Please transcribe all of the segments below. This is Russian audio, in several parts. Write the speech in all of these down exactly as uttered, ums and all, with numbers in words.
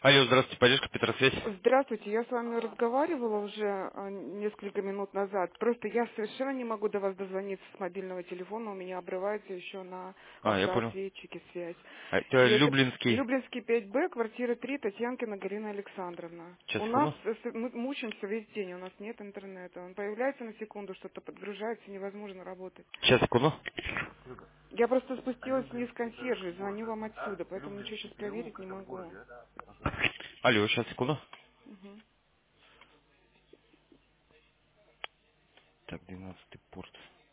Алло, здравствуйте, поддержка Петросвязь. Здравствуйте, я с вами разговаривала уже а, несколько минут назад. Просто я совершенно не могу до вас дозвониться с мобильного телефона, у меня обрывается еще на А, я понял. автоответчике связь. А, это И это Люблинский. Люблинский пять Б, квартира три, Татьянкина Галина Александровна. Сейчас, У нас, секунду. э, с- мы мучаемся весь день, у нас нет интернета. Он появляется на секунду, что-то подгружается, невозможно работать. Сейчас, секунду. Я просто спустилась вниз с консьержей, звоню вам отсюда, поэтому ничего сейчас проверить не могу. Алло, сейчас, секунду. Мгм. Так, двенадцатый порт.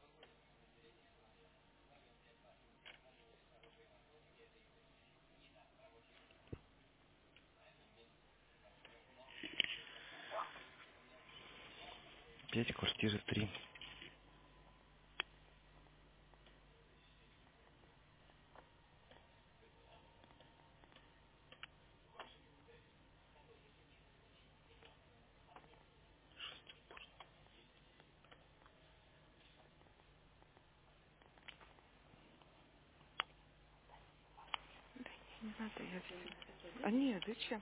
Пять, квартира три. Не надо, я все. А нет, зачем?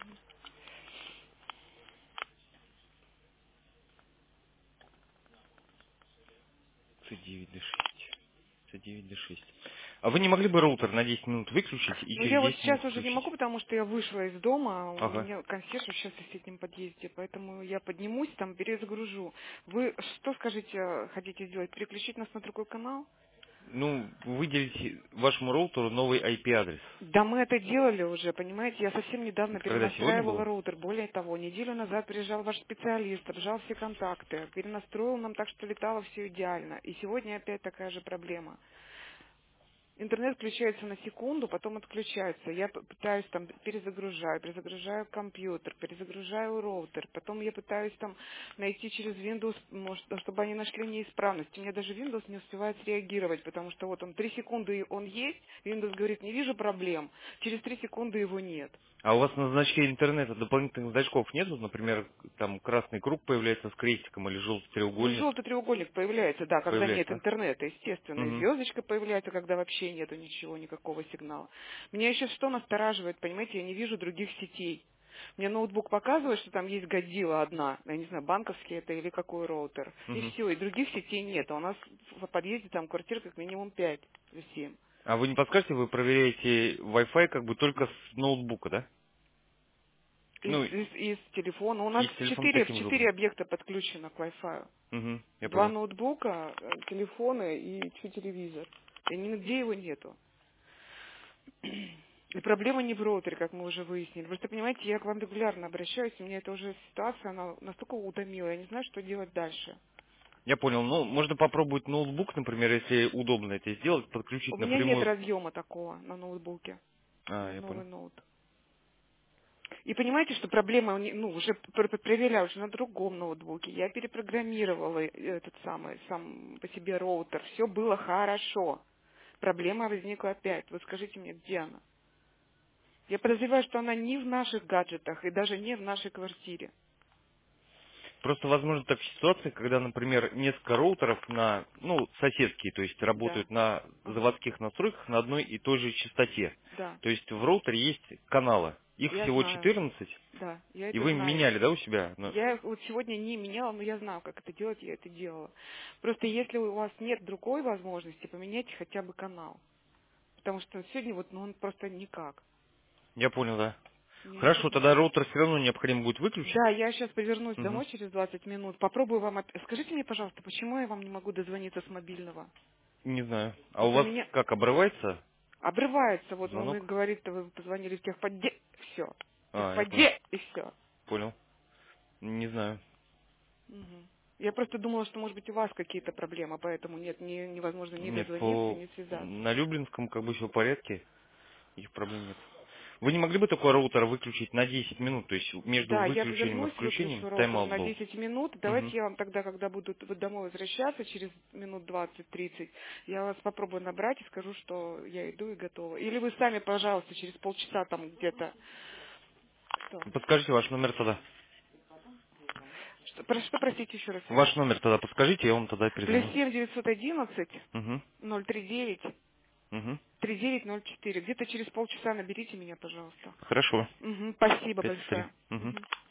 Ц девять д шесть. Ц девять д шесть. А вы не могли бы роутер на десять минут выключить и Ну, через я вот десять минут сейчас уже не включить? могу, потому что я вышла из дома, а у Ага. меня консьерж сейчас в соседнем подъезде, поэтому я поднимусь, там перезагружу. Вы что, скажите, хотите сделать? Переключить нас на другой канал? Ну, выделите вашему роутеру новый ай пи адрес. Да мы это делали уже, понимаете, я совсем недавно Это когда, сегодня перенастраивала было? роутер. Более того, неделю назад приезжал ваш специалист, обжал все контакты, перенастроил нам так, что летало все идеально. И сегодня опять такая же проблема. Интернет включается на секунду, потом отключается. Я п- пытаюсь там перезагружаю, перезагружаю компьютер, перезагружаю роутер. Потом я пытаюсь там найти через Windows, может, чтобы они нашли неисправность. У меня даже Windows не успевает среагировать, потому что вот он три секунды и он есть, Windows говорит, не вижу проблем. Через три секунды его нет. А у вас на значке интернета дополнительных значков нету? Например, там красный круг появляется с крестиком или желтый Ну, треугольник желтый треугольник появляется, да, когда нет появляется, интернета, естественно. да? И Угу. звездочка появляется, когда вообще нету ничего, никакого сигнала. Меня еще что настораживает, понимаете, я не вижу других сетей. Мне ноутбук показывает, что там есть Годзилла одна, я не знаю, банковский это или какой роутер. И Угу. все, и других сетей нет. А у нас в подъезде там квартир как минимум пять, семь. А вы не подскажете, вы проверяете Wi-Fi как бы только с ноутбука, да? Из, Ну, из, из телефона. У нас если телефон четыре, таким удобно. четыре объекта подключено к Wi-Fi. Угу, я Два понял. ноутбука, э, телефоны и еще телевизор. И нигде его нету. И проблема не в роутере, как мы уже выяснили. Просто, понимаете, я к вам регулярно обращаюсь, и мне эта уже ситуация, она настолько утомила, я не знаю, что делать дальше. Я понял. Ну, можно попробовать ноутбук, например, если удобно это сделать, У подключить меня нет напрямую. разъема такого на ноутбуке. У А, меня я понял. новый ноут. И понимаете, что проблема, не- ну, уже пр- пр- проверяла уже на другом ноутбуке. Я перепрограммировала этот самый, сам по себе роутер. Все было хорошо. Проблема возникла опять. Вот скажите мне, где она? Я подозреваю, что она не в наших гаджетах и даже не в нашей квартире. Просто возможно так ситуация, когда, например, несколько роутеров на, ну, соседские, то есть Да. работают на Ага. заводских настройках на одной и той же частоте. Да. То есть в роутере есть каналы. Их Я всего знаю. четырнадцать, Да, я и это вы знаю. меняли, да, у себя? Ну, Я их вот сегодня не меняла, но я знаю, как это делать, я это делала. Просто если у вас нет другой возможности, поменяйте хотя бы канал. Потому что сегодня вот, ну, он просто никак. я понял, да. Я не Хорошо, знаю. тогда роутер все равно необходимо будет выключить. Да, я сейчас повернусь Мгм. домой через двадцать минут. Попробую вам... оп- Скажите мне, пожалуйста, почему я вам не могу дозвониться с мобильного? Не знаю. А у Вот у вас меня как, обрывается обрывается, вот, ну, он и звонок? говорит, вы позвонили в техподде... Все. А, я понял. Техподде, и все. Понял. Не знаю. Мгм. Я просто думала, что, может быть, у вас какие-то проблемы, поэтому нет, не- невозможно ни Нет, дозвониться, по ни связаться. на Люблинском как бы все в порядке, их проблем нет. Вы не могли бы такой роутер выключить на десять минут, то есть между Да, я выключением и вернусь, включением выключу роутер тайм-аут на был? десять минут. Мгм. Давайте я вам тогда, когда буду т- домой возвращаться, через минут двадцать-тридцать, я вас попробую набрать и скажу, что я иду и готова. Или вы сами, пожалуйста, через полчаса там где-то. Что? Подскажите ваш номер тогда. Что, про что, простите еще раз? Ваш номер тогда подскажите, я вам тогда Плюс перезвоню. семь девятьсот одиннадцать Угу. ноль три девять Угу. три девять ноль четыре. Где-то через полчаса наберите меня, пожалуйста. Хорошо. Угу, спасибо Пять три. большое. Угу. Мгм.